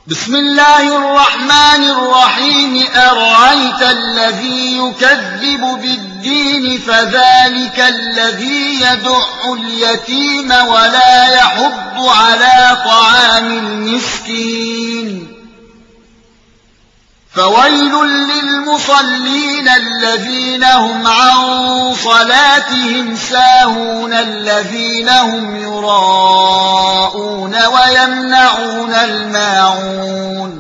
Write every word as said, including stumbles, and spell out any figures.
بسم الله الرحمن الرحيم أرأيت الذي يكذب بالدين فذلك الذي يدع اليتيم ولا يحض على طعام المسكين فويل للمصلين الذين هم عن صلاتهم ساهون الذين هم يراءون ويمنعون الماعون